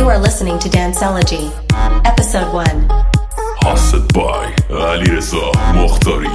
You are listening to Danceology, Episode 1. Hosted by Alireza Mokhtari.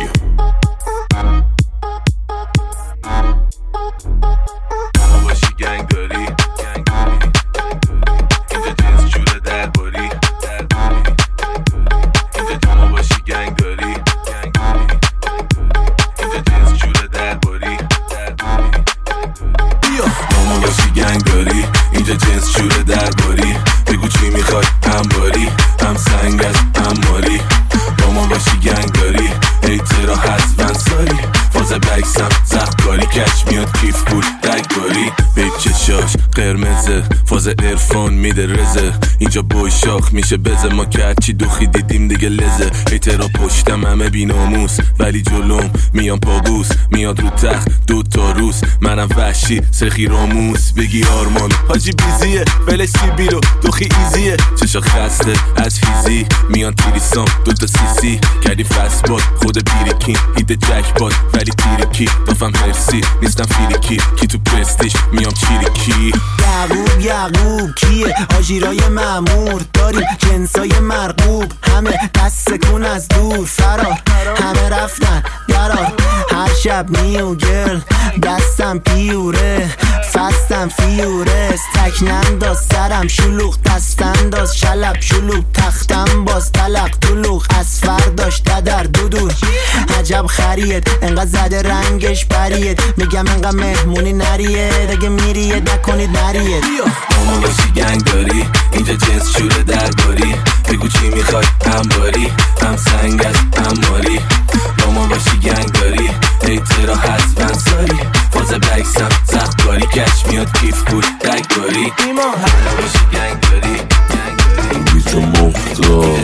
اینجا جنس شوره درباری بگو چی میخوای هم باری هم سنگ از هم ماری با ما باشی گنگ داری ایترا هست ونساری فاز بکسم زخکاری کش میاد کیف پول رگباری بیب چشاش قرمزه فاز ارفان میده رزه اینجا بوی شاخ میشه بزه ما که هرچی دوخی دیدیم دیگه لزه ایترا پشتم همه بی ناموس ولی جلوم میام پابوس میاد رو تخت 2 تا روز منم وحشی سخی راموس بگی آرمان حاجی بیزیه ولش سیبیلو دوخی ایزیه چشا خسته از فیزی میان تیریسام 2 تا سیسی کردی فست باد خود بیریکین ایده جک باد ولی تیریکی دافم هرسی نیستم فیریکی کی تو پرستیش میام چیریکی یعقوب کیه آژیرای مأمور داریم جنسای مرغوب همه دست کن از دور فرار همه رفتن درار هر شب نیو گرل دستم پیوره فستم فیورست تکننداز سرم شلوغ دستنداز شلب شلوغ تختم باز تلق طلوغ از فرداش در دودور عجب خرید انقدر زده رنگش برید میگم انقدر مهمونی نرید اگه میرید نکنید نرید ماما باشی گنگ داری اینجا جنس شوره درباری بگو چی میخوای هم باری هم سنگ از هم ماری ماما باشی گنگ داری ایترا هست ونساری فاز بکسم زخکاری کش میاد کیف پول رگباری ماما باشی گنگ داری بیچو مختار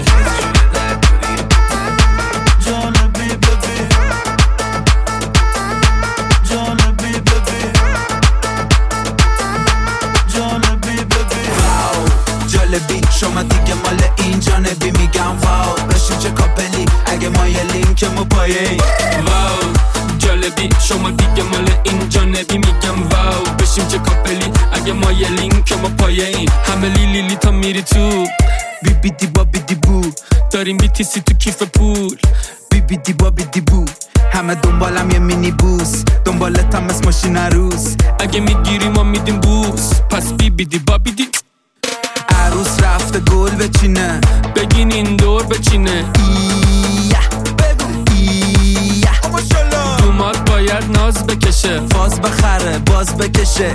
شما دیگه مال این جانبی میگم واو بشیم چه کاپلی اگه ما یه لینکمو پایه واو جالبی شما دیگه مال این جانبی میگم واو بشیم چه کاپلی اگه ما یه لینکمو پایه همه لیلی تا میری تو بی بی دی با بی دی بو داریم بیتیسی تو کیف پول بی بی دی با بی دی بو همه دنبالم یه مینی بوس دنبالتم از ماشین عروس اگه میگیری ما میدیم بوس پس بی بی دی با بی دی عروس رفته گل بچینه بگین این دور بچینه دومات باید ناز بکشه فاز بخره باز بکشه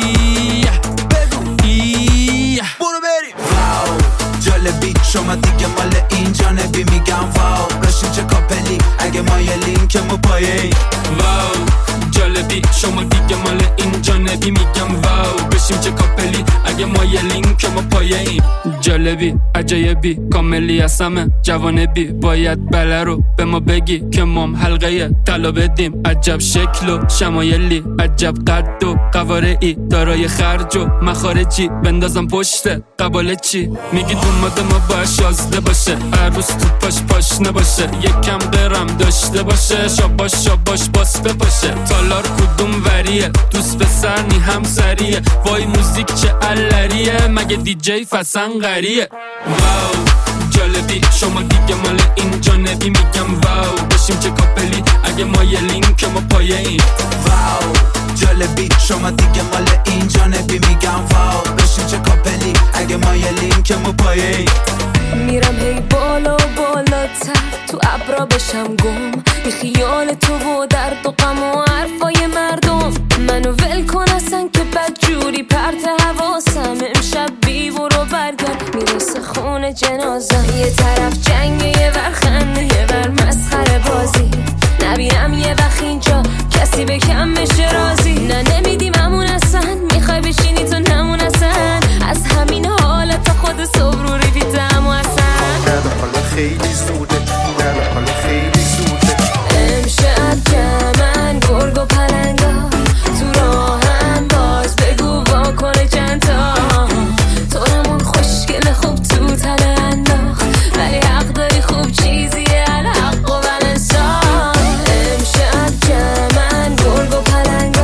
برو بریم واو جالبی شما دیگه مال این جانبی میگم واو بشین چه کاپلی اگه ما یه لینکمو پایه واو جالبی شما دیگه مال این جانبی میگم واو بشیم چه کاپلی اگه ما یه لینکمو پایه ایم جالبی عجایبی کاملی هستمه جوانبی باید بله رو به ما بگی که مام حلقه طلا بدیم عجب شکل و شمایلی عجب قد و قوارعی دارای خرج و مخارجی بندازم پشت قباله چی میگی دوماد ما باید شازده باشه عروس تو پاش نباشه یکم قرم داشته باشه شاباش باس بپاشه تالار کدوم وریه دوست پسر نی همسریه وای موزیک چه علریه مگه دیجی فسنقریه واو جالبی شما دیگه مال این جانبی میگم واو بشیم چه کاپلی اگه ما یه لینکمو پایه ایم واو جالبی شما دیگه مال این جانبی میگم واو بشیم چه کاپلی اگه ما یه لینکمو پایه ایم میرم هی بالا بالاتر تو ابرا بشم گم بی خیال تو و درد و غم و حرفای مردم منو ول کن اصلا که بدجوری پرت حواسم امشب بی برو برگرد میرسه خون جنازم یه طرف جنگه یه ور خنده یه ور مسخره بازی نبینم یه وقت اینجا کسی به کم بشه رازی نه نمیدیم همون اصلا میخوای بشینی تو نمون اصلا از همین حالت خود صبح رو ریویدم و اصلا حالا خیلی زوده حالا خیلی زوده امشب جمعن گرگ و پلنگا تو راهم باز بگو واکنه چند تا طورمون خوشگل خوب تو تله انداخت ولی حق داری خوب چیزیه الحق و بلنسان امشب جمعن گرگ و پلنگا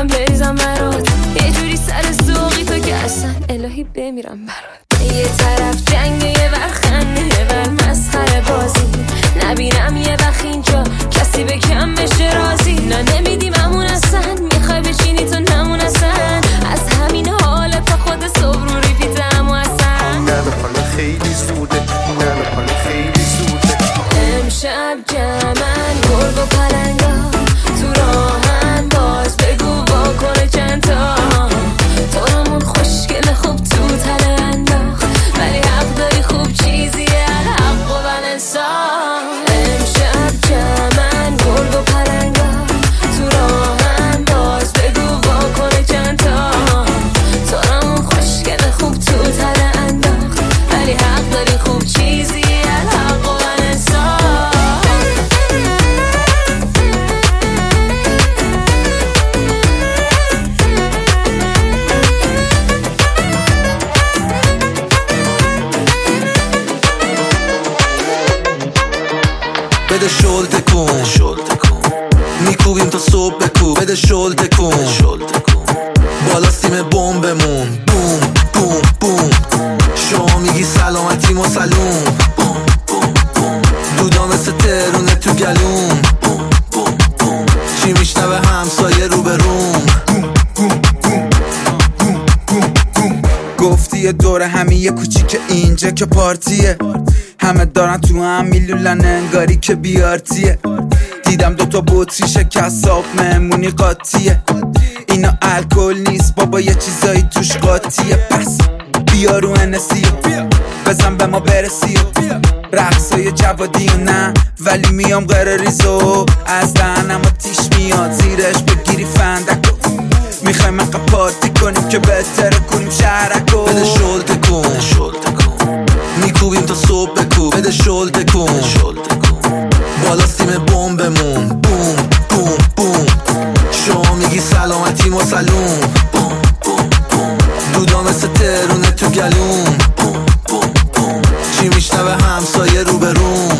میگم بریزم برات، یه جوری سر سوقی تو که اصلا الهی بمیرم برات. یه طرف جنگ یه ور خنده یه ور مسخره بازی، نبینم یه وقت اینجا کسی به کم بشه رازی. نه نمیدیم همون اصلا، میخوای بشینی تو نمون اصلا، از همین حالت تا خود صبح رو ریپیتم و اصلا نه حالا خیلی زوده، نه حالا خیلی زوده. امشب جمعن گرگ و پلنگا تو راهن، باز بگو واکنه چند تا طورمون خوشگل خوب تو تله انداخت، ولی حق داری خوب چیزیه الحق و بلنسان. امشب جمعن گرگ و پلنگا تو راهن، باز بگو واکنه چند تا طورمون خوشگل خوب تو تله انداخت، ولی حق داری خوب چیزیه الحق و بلنسان. بده شلته کن میکوبیم تا صبح بکوب، بده شلته کن بالا سیم بمبمون بوم بوم بوم، شما میگی سلامتی ما سلوم، دودا مثل ترونه تو گلوم، چی میشنوه همسایه رو به روم. گفتی یه دوره همین یه کوچیک اینجا که پارتیه، همه دارن تو هم میلولن انگاری که بیارتیه. دیدم دوتا بطری شکست آب مهمونی قاطیه، اینا الکل نیست بابا یه چیزایی توش قاطیه. پس بیا رو انسی بزن به ما برسی، رقصای جوادی و نه ولی میام قرریزو، از دهنم آتیش میاد زیرش بگیری فندکو، میخوایم اقا پارتی کنیم که بهتره کنیم شهرکو. بده شلته کن میکوبیم تا صبح بکوب، بده شلته کن بالا سیم بمبمون بوم بوم بوم، شما میگی سلامتی ما سلوم، دودا مثل ترونه تو گلوم، چی میشنوه همسایه رو به روم.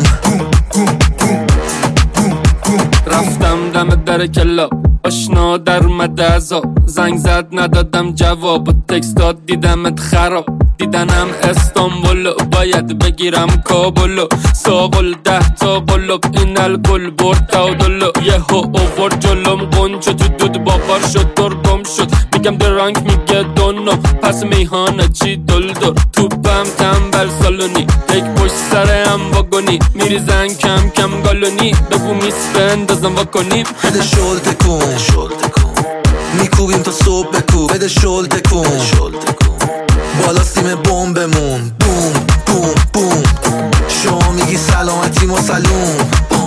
رفتم دم در کلاب آشنا در اومده ازا، زنگ زد ندادم جواب و تکست داد دیدمت خراب، دیدنم استانبولو باید بگیرم کابلو، ساقل 10 تا قلب این الگل برد تاودلو، یه ها اوور جلوم قنچه تو دود باقار شد درگم شد، میگم درانک میگه دونو پس میهانه چی دلدر، توپم تنبل سالونی یک پشت سرم واگونی، میریزن کم کم گالونی بگو میس بندازم واکنیم. بده شلته کن میکوبیم تا صبح بکوب، بده شلته کن بالا سیم بمبمون بوم بوم بوم، شما میگی سلامتی ما سلوم،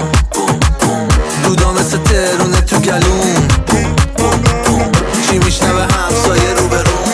دودا مثل ترونه تو گلوم، چی میشنوه همسایه رو به روم.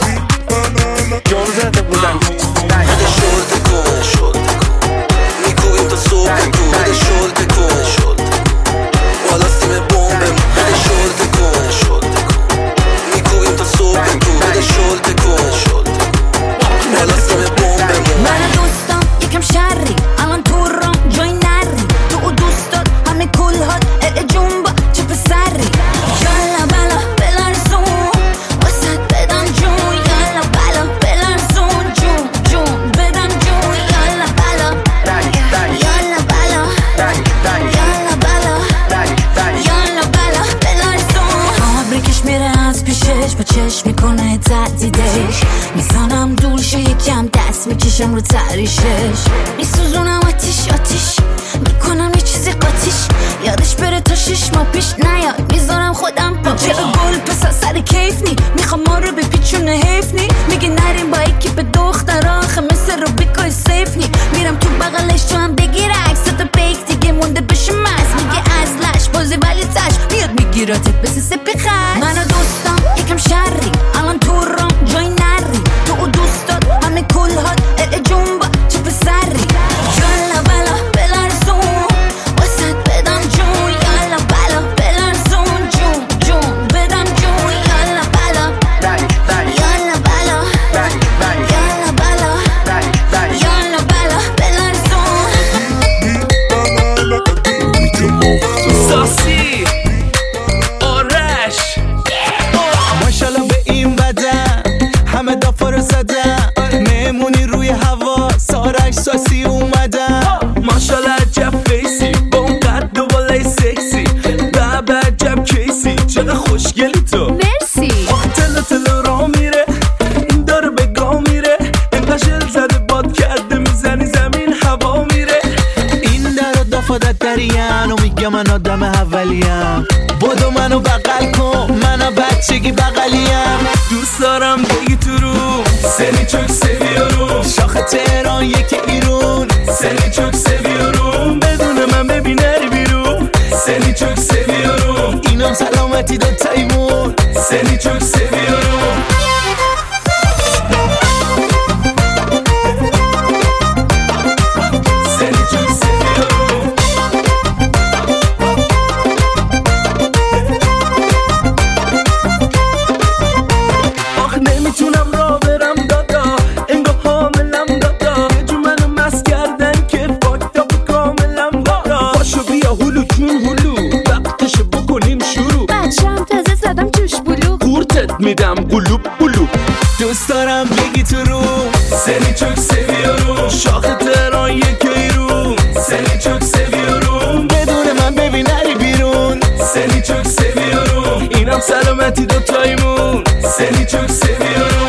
بده شلته کن میکوبیم تا صبح بکوب، بده شلته کن بالا سیم بمبمون، بده شلته کن میکوبیم تا صبح بکوب، بده شلته کن بالا سیم بمبمون. من دوستم یکم شری الان تو رام جای نری، تو دوستات همه کل هات جنبا چه پسری، یالا بالا بلرزون واسد بدم جون، یالا بالا بلرزون جون جون بدم جون، یالا بالا یالا بالا یالا بالا یالا بالا بلرزون. فابریکش میره از پیشش با چشم میکنه تهدیدش، میزنم دور شه یکم دست میکشم رو تریشش، میسوزونم آتیش میکنم یه چیزی قاتیش، یادش بره تا 6 ماه پیش نیاد، میذارم خودم با چه گل پس سر کیف نی، میخوام ما رو بپیچونه حیف نی، میگه نریم با یکی به دختر آخه مثل رو بیکای سیف نی، میرم تو بغلش تو هم بگیر عکس تا بیک دیگه مونده بشه مست، میگه از لش بازی ولی تش میاد میگیراتت بسی سپی خش. من دوستم یکم شری الان تو رام جای نری، تو دوستات همه کل هات جنبا چه پسری، یالا بالا بلرزون واسد بدم جون، یالا بالا بلرزون جون جون بدم جون، یالا بالا یالا بالا یالا بالا یالا بالا بلرزون. ساسی آرش بار احساسی اومدم. ماشالله عجب فیسی با اون قد و بالای سکسی، بابا عجب کیسی چقدر خوشگلی تو. مرسی. آخه تلو را میره این داره به گاه میره، اینقدر شل زده باد کرده میزنی زمین هوا میره. این در و دافادت دریم و میگه من آدم اولیم، بدو منو بغل کن منو بچگی بغلیم. دوست دارم بگی تو رو سری چوک سویارو، شاخ تهران یکی ایرون سری چوک سویارو، بدون من ببین نری بیرون سری چوک سویارو، اینم سلامتی دو تایمون سری چوک سویارو. میدم قلوب قلوب. دوست دارم بگی تو رو سری چوک سویارو، شاخ تهران یک ایرون سری چوک سویارو، بدون من ببین نری بیرون سری چوک سویارو، اینم سلامتی دو تایمون سری چوک سویارو.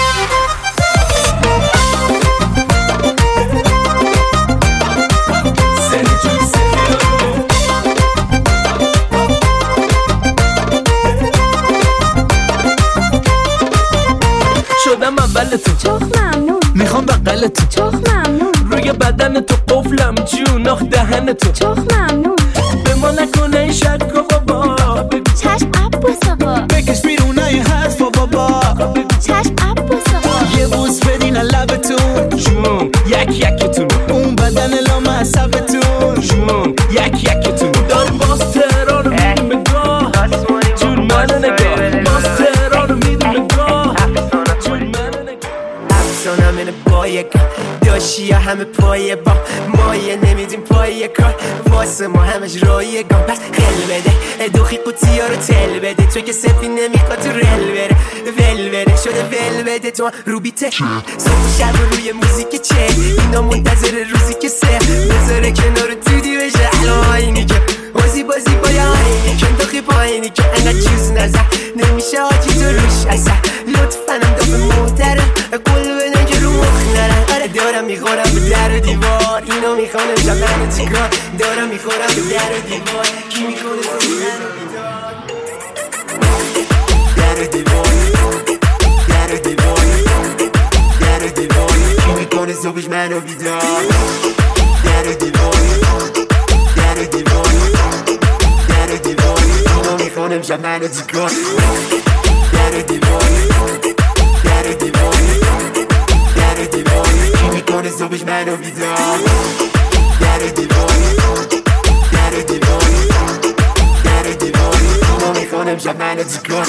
شدم اول تو چخ ممنون، میخوام بغل تو چخ ممنون، روی بدن تو قفلم جون آخ دهن تو چخ ممنون. به ما نکنه این شک و بابا، چشم عباس آقا بکش بیرون ای حرف و بابا، چشم عباس آقا. یه بوس بدین لبتون جون یکتون، اون بدن لامصبتون جون یکتون. داری باز تهران رو میدیم بگاه جون منو نگاه، باز تهران رو میدیم بگاه جون منو نگاه. افسانم اینه با یک داشی همه پایه با مایه نمیدیم پایه کار واسه ما همش رایگان. پس خل بده دوخی قوطی ها رو تل بده، تو که سفی نمیخواد تو رل بره ول بره شده ول بده تو رو بیته صبح شب روی موزیک چه اینا منتظر روزی که سه بذاره کنار تودی بشه الان اینی که بازی با یا اینی که داخی پایینی که انقدر چیز نزد نمیشه آجی تو روش اصلا لطفنم دافه محتره قول بدن که رو مخ نرن. آره دارم میخورم به در و دیوار اینو میخوانم جمعن چیکار دارم میخورم به در و دیوار کی میخونه زمین رو بیدار در و دیوار در و دیوار در و دیوار کی میکنه صبحش منو بیدار در و دیوار در و دیوار در و دیوار اینو میخوانم جمعن چیکار در و دیوار در و دیوار در و دیوار کی میکنه صبحش منو بیدار در و دیوار در و دیوار در و دیوار اینو میخوانم جمعن چیکار.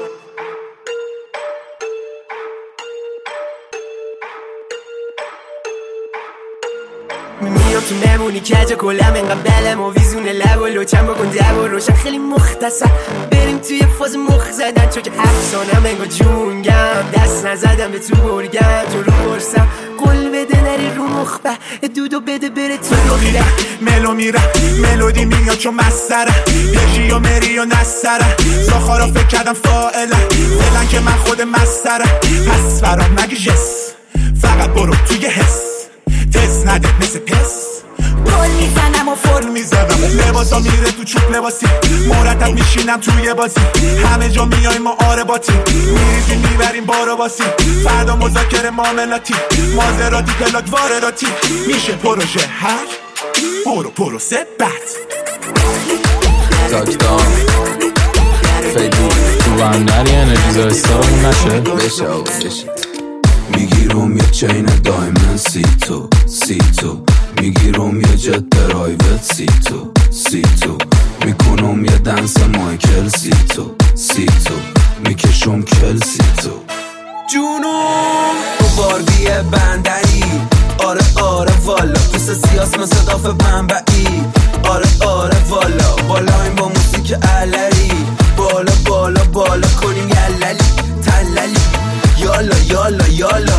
میام تو مهمونی کجا کلم انقدر بلم و ویزونه لب و لوچم بکن دب و روشن خیلی مختصر بریم توی فاز مخ زدن چون که افسانم انگار جونگم دست نزدم به تو برگم تو رو برسم قول بده نری رو مخبه دودو بده بره تو رو میره ملو میره ملودی میاد چون مسره پژی و مری و نسره زاخارا فکر کردم فائله فعلا که من خود مسره پس برام نگی جس فقط برو توی حس تست نده مثل پس گل میزنم و فرم میزنم لباسا میره تو چوب لباسی مرتب میشینم توی بازی همه جا میایم ما آره باتی میریزیم میبریم بارو باسی فردا مذاکره معاملاتی مازراتی پلاک وارداتی میشه پروژه هر پروسه بد تاکتان فیدی تو هم نری انرژی دارستارمون نشه بشه میگیرم یه چین دایمن سی تو میگیرم یه جت پرایوت سی تو میکنم یه دنس مایکل سی تو میکشم کل تو جونم تو باردی بندری آره والا پس سیاس مثل داف بنبعی آره والا بالایم با موسیک علری بالا کنیم یللی تللی یالا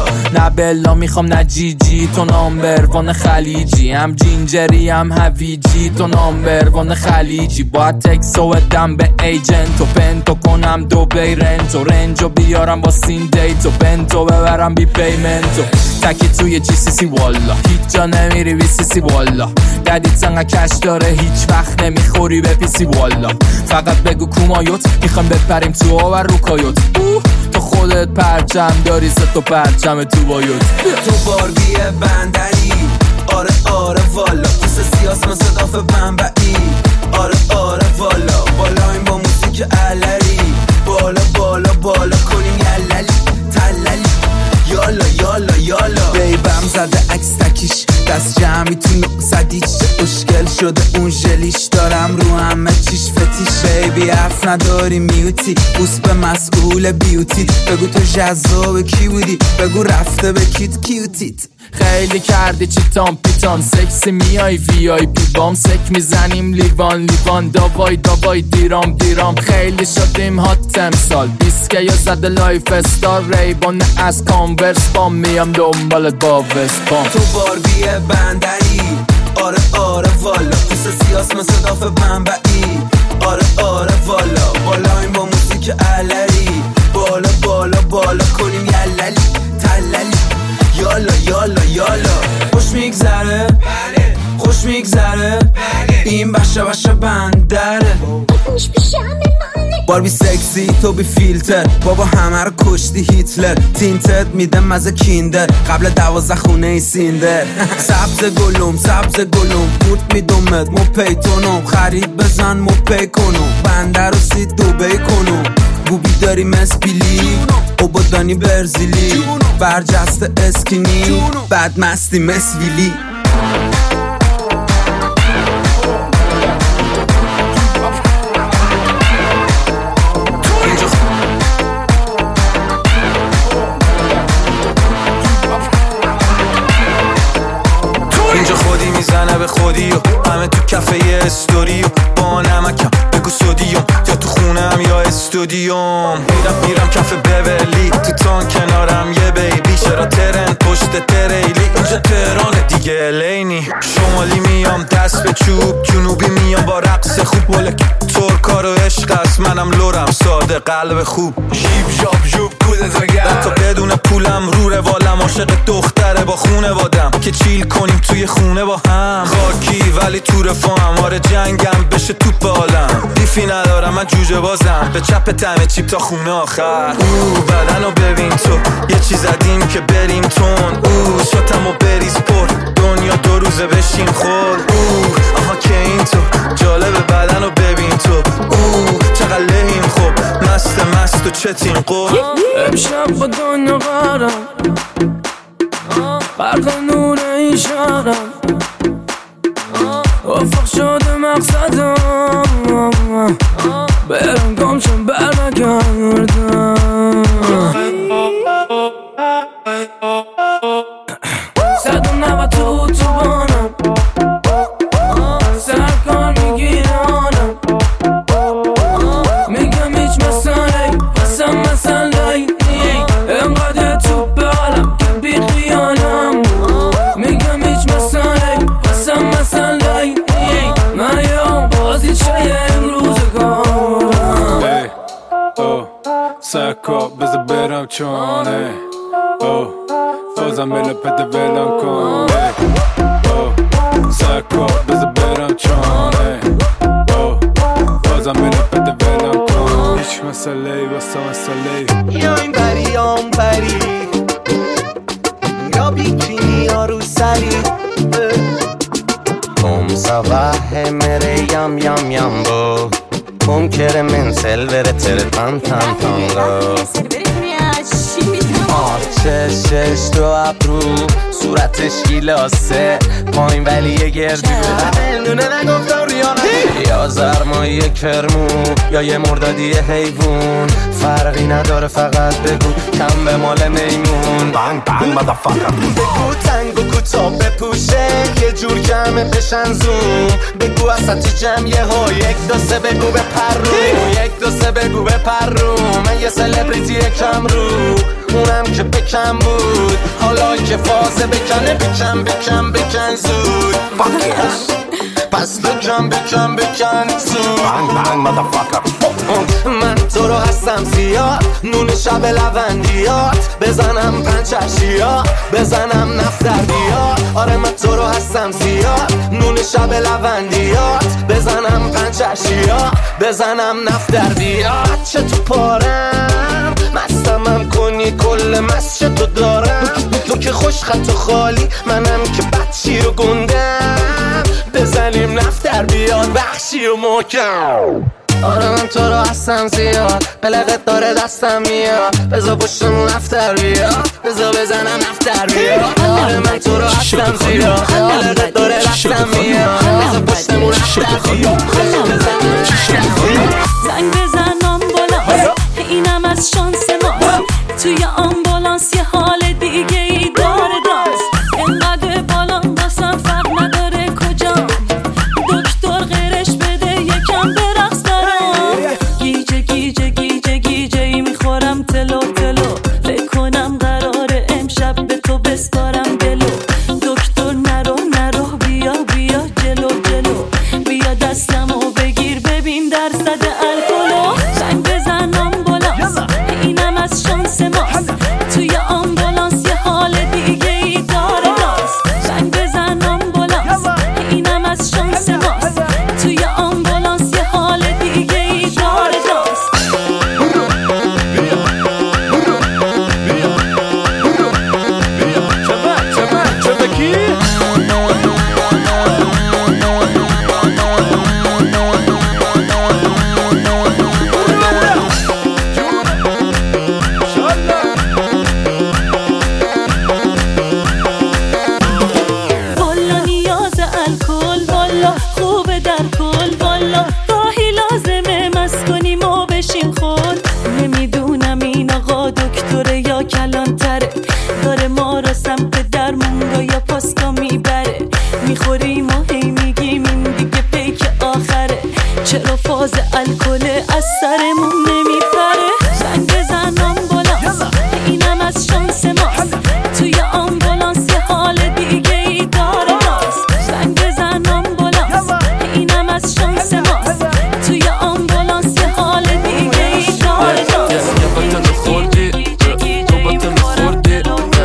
بلا میخوام نجیجی تو نامبر وان خلیجی، هم جینجری هم هویجی تو نامبر وان خلیجی. باید تکسو بدم به ایجنت و پنتو کنم دو بیرنت و رنجو بیارم با سین دیت و بنتو ببرم بی پیمنتو تکی توی جی سی سی والا هیچ جا نمیری بی سی سی والا ددیت انقا کش داره هیچ وقت نمیخوری به پیسی والا. فقط بگو کومایوت میخوایم بپریم تو و روکایوت تو خودت پرچم داری ست و پرچم تو بایوت تو باربی بندری آره والا پوست سیاس مثل داف بمبئی آره والا بالایم با موسیک علری بالا کنیم یللی تللی یالا بیبم زده عکس تکیش دست جمعی تو نقصدیش اشکل شده اون ژلیش دارم رو همه چیش فتیش بیبی حرف نداری میوتی بوس به مسئول بیوتیت بگو تو جذاب کی بودی بگو رفته به کیوتیت خیلی کردی چیتام پیتام سکسی میای وی آی پی بام سک میزنیم لیوان داوای دیرام خیلی شدیم هات امسال بیسکه یا زده لایف استار ریبان از کانورس بام میام دنبالت با وستپام. تو باربی بندری آره والا پوست سیاس مثل داف بمبئی آره والا بالایم با موسیک علری بالا کنیم یللی تللی یالا خوش میگذره این بشه بندره باربی سکسی تو بی فیلتر بابا همه رو کشتی هیتلر تینتت میده مزه کیندر قبل 12 خونه ای سیندر سبز گلوم پورت میدومت مو پیتونم خرید بزن مو پی کنم بندر رو سید دوبی کنم بوبی داری مسپیلی اوبادانی برزیلی برجسته اسکینی بعد مستی مسویلی اینجا خودی میزنه به خودی و همه تو کفه یه استوری و با نمکم بگو سودیوم یا تو خونم یا استودیوم میرم کف بولی تو تان کنارم یه بیبی چرا ترن پشت تریلی اینجا تهران دیگه لینی شمالی میام دست به چوب جنوبی میام با رقص خوب ولک ترکار و عشق است منم لورم ساده قلب خوب ژوب کودتا گرد تا بدون پولم رو روالم عاشق دختره با خونه وادم که چیل کنیم توی خونه با هم خاکی ولی تو رفاهم آره جنگم بشه توپ عالم دیفی ندارم من جوجه بازم به چپ تمه چیپ تا خونه آخر بدنو ببین تو یه چیز زدیم که بریم تون شاتمو بریز پر دنیا 2 روزه بشیم خور آها که این تو جالبه بدنو ببین تو چقدر لحیم خوب مست و چتین قور امشب با دنیا قرم برق نور این شهرم افق شده مقصدم برم گم شم برنگردم 190 تو بانم سرکار میگیرانم میگم هیچ مسئله انقدر تو بالم که بی خیالم میگم هیچ مسئله من یا بازی چه امروزگارم سکا بذار برم چانه فازم ملپت ولم کن سکا بذار برم چانه فازم ملپت ولم کن هیچ مسئله واسه مسئله یا این بری یا اون بری یا بیکینی یا رو سری صباح میره یم با منکر من سلور تر تانگو چشش تو ابرو صورتش گیلاسه پایین ولی یه گردو دونه نگفتم ریانه یا زرمایی کرمو یا یه مردادی حیوون فرقی نداره فقط بگو کم به مال میمون بانگ بگو تنگ و کوتا بپوشه یه جور جمع بشن زوم بگو اساتی جمع یه ها 1 2 3 بگو به پرو 1 2 3 بگو به پرو من یه سلبریتی کم رو خونم که بکن بود، حالا که فازه بکنه بکن زود. پس بکن زود. من تو رو هستم زیاد، نون شب لوندیات، بزنم پنچشیات، بزنم نفتردیات. آره من تو رو هستم زیاد، نون شب لوندیات، بزنم پنچشیات، بزنم نفتردیات. چه تو پارم مستمم کنی کل مسچه تو دارم، تو که خوش خط و خالی، منم که بچی و گندم، بزنیم نفتر بیاد بخشی و محکم. آره من تو رو هستم زیاد، قلقت داره دستم میاد، بذار پشتمون نفتر بیاد، بذار بزنم نفتر بیاد. آره من تو رو هستم زیاد، قلقت داره دستم میاد، بذار پشتمون نفتر بیاد، بذار بزنم نفتر بیاد. زنگ بزن آمبولانس، اینم از شانس ماست، توی آمبولانس یه حال دیگه ای داره دانس. اینقدر بالان دستم فرق نداره کجا، دکتر غیرش بده یکم برقص برام. گیجه ای میخورم تلو، فکر کنم قراره امشب به تو بسپارم دلو. دکتر نرو بیا جلو، بیا دستمو بگیر ببین درصد الکلو. زنگ بزن آمبولانس، اینم از شانس ماست، توی آمبولانس یه حال دیگه ای داره دانس. زنگ بزن آمبولانس، اینم از شانس ماست، توی آمبولانس یه حال دیگه ای داره دانس. خوبه در کل والا، گاهی لازمه مست کنیم و بشیم خود. نمیدونم این آقا دکتره یا کلانتره، داره ما را سمت درمونگا یا پاسکا میبره. میخوریم و هی میگیم این دیگه پیک آخره، چرا فاز الکل از سرمون نمیپره. زنگ بزن آمبولانس، اینم از شانس ماست، توی آمبولانس یه حال دیگه ای داره دانس. زنگ بزن آمبولانس، اینم از شانس ماست، توی آمبولانس یه حال دیگه ای داره دانس. یه بطن خوردی، تو بطن خوردی،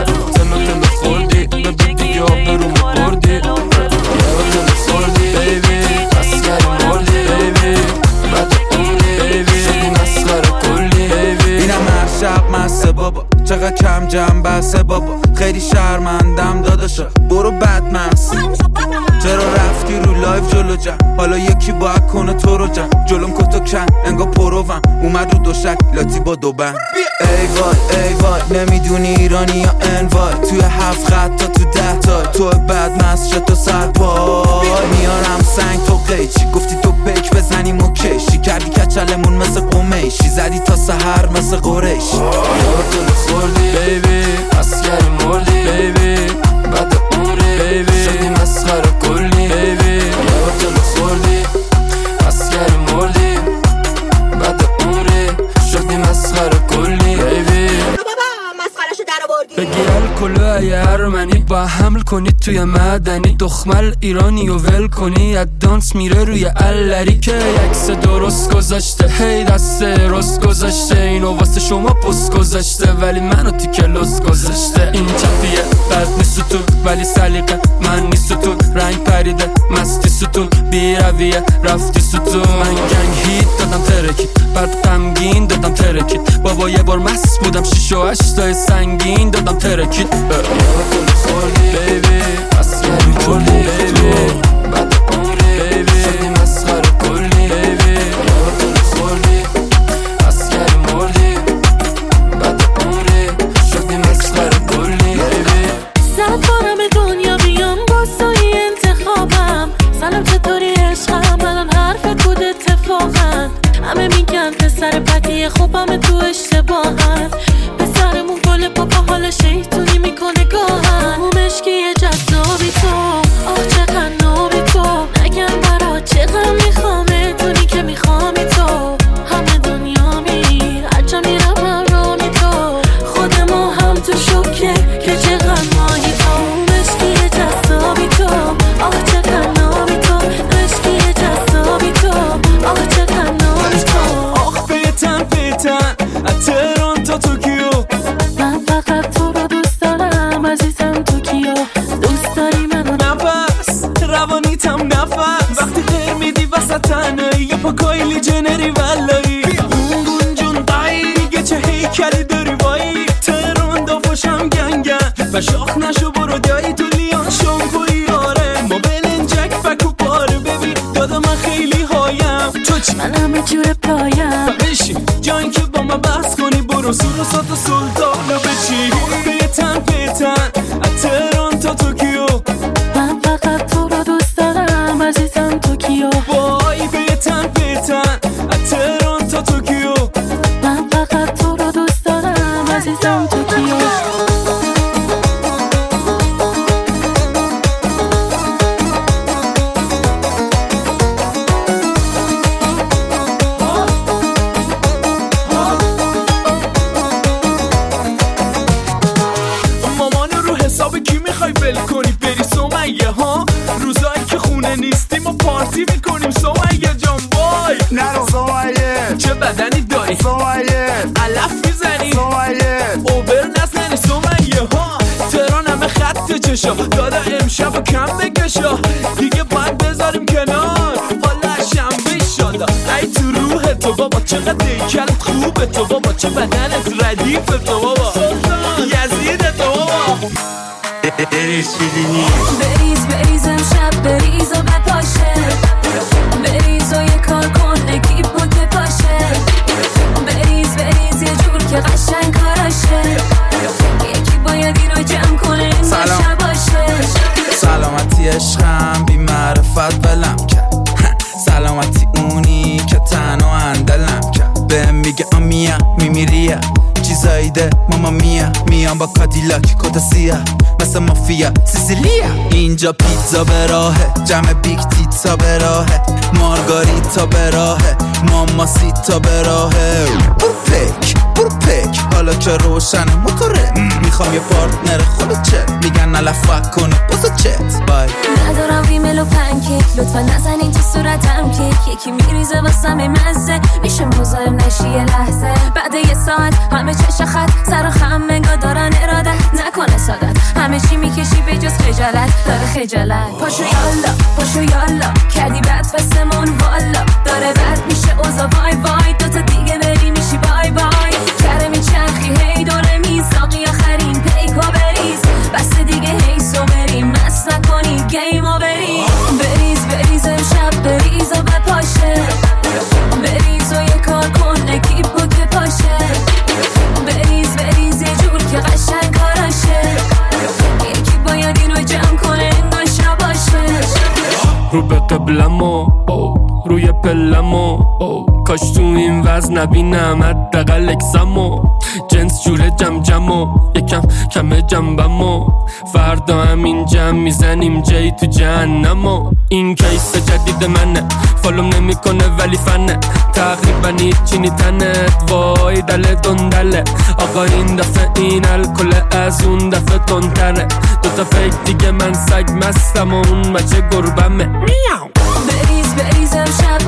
تنو خوردی، ببی دیگه آبرو بردی. یه بطن خوردی بیبی، اسکر مردی بیبی، بعد عمری بیبی، شدی مسخره کلی بیبی. اینم هر شب مسته بابا، چقدر کم جمع بسه بابا، خیلی شرمندم داداشا، برو بد مست. چرا رفتی رو لایف جلو جم، حالا یکی باید کنه تو رو جم، جلوم کتو کن انگا پروم، اومد رو دوشک لاتی با دو بند. ای وای نمیدونی ایرانی یا انوای، توی 7 خط تا تو 10 تا، تو بد مست شد تو سرپای. میارم سنگ تو قیچی، گفتی تو پیک بزنیم و کشی، کردی کچلمون مثل قمیشی، زدی تا سحر مثل قریشی. یادتون خوردی بیبی، اسکر مردی بیبی، بعد عمری بیبی، شدی مسخره کلی بیبی. یادتون خوردی، اسکر مردی، بعد عمری، شدی مسخره کلی بیبی. بگی الکلو ای ارمنی، با حمل کنی توی مدنی، دخمل ایرانی و ول کنی، از دانس میره روی الری. که یکس درست گذاشته، هی دست رست گذاشته، اینو واسه شما پست گذاشته، ولی منو تیکه لست گذاشته. این چپیه بد نیست ستون، ولی سلیقه من نیست ستون، رنگ پریده مستی ستون، بی رویه رفتی ستون. من گنگ هیت دادم ترکید، بعد غمگین دادم ترکید، بابا یه بار مست بودم 6 و 8 سنگین دادم ترکید. یادتون خوردی بیبی، اسکر مردی بیبی، بعد عمری بیبی، شدی مسخره کلی بیبی. یادتون خوردی، اسکر مردی، بعد عمری، شدی مسخره کلی بیبی. صد بارم دنیا بیام با سایی انتخابم، سلام چطوری عشقم، الان حرفت بود اتفاقا. همه میگن پسر بدیه، خب همه تو اشتباهن، پسرمون گل پاپا حال شیطونی میکنه گاهن. اون مشکی جذاب شاخ نشو برو دایی تو لیان شامپوی آره ما بلنجک فکو پاره ببین دادا من خیلی هایم تو چی؟ من همه جور پایم بشین جایی که با من بحث کنی برو سوروسات و سلطانو بچی پیتن از تهران تا توکیو من فقط تو رو دوست دارم عزیزم توکیو وای پیتن از تهران تا توکیو من فقط تو رو دوست دارم عزیزم توکیو کنی بری سمیه ها روزایی که خونه نیستیم و پارتی میکنیم سمیه جان وای نرو سمیه چه بدنی داری سمیه علف میزنی سمیه اوبر نزنی سمیه ها تهران همه خط چشا دادا امشب و کم بکشا دیگه باید بذاریم کنار حالا شنبه شادا ای تو روح تو بابا چقدر دیکلت خوبه تو بابا چه بدنت ردیف تو بابا یزید تو بابا بریز امشب بریز و بپاشه بریز و یه کار کن اکیپو که پاشه بریز یه جور که قشنگ کاراشه یکی باید اینو جمع کنه این باشه باشه سلامتی عشقم بی معرفت بلم کرد سلامتی اونی که تنها اندلم کرد بهم میگه آمیا میمیریه چیزایی ده ماما میا میام با کادیلاک کتا سیاه مثل مافیا سیسیلیا اینجا پیتزا به راهه جمع بیگ تیتزا به راهه مارگاریتا به راهه ماماسیتا به راهه برو پک حالا که روشن موتوره میخوام یه پارتنر خلوچت میگن نلفک کنه بزا چت بای ندارم ریمل و پنکیک لطفا نزنین تو صورتم کیک یکی میریزه واسم مزه میشه مزاحم نشی یه لحظه بعد یه ساعت همه چش خط سر و خم منگا دارن ارادت نکنه سادت همه چی میکشی به جز خجالت داره خجالت پاشو یالا کردی بد فستمون والا داره بد میشه اوزا وای وای دوتا دیگه بری میشی بای بای کره میچرخی هی دوره میزاقی آخرین پیکو بریز بس دیگه هی سو بریم مست نکنی گیمو بریز امشب بریز و بپاشه بریز و یه کار کن اکیپو که پاشه بریز یه جور که قشنگ کاراشه یکی باید اینو جمع کنه این باشه باشه رو به قبلمو روی پلمو کاش تو این وزن نبینم حداقل اکسمو جنس جوره جمجمو یکم کمه جنبمو فردا همین جمع میزنیم جای تو جهنمو این کیس جدید منه فالوم نمیکنه ولی فنه تقریبا هیچی نیتنت وای دله دندله آقا این دفعه این الکل از اون دفعه تندتره دوتا فیک دیگه من سگ مستم و اون بچه گربمه میاو بریز امشب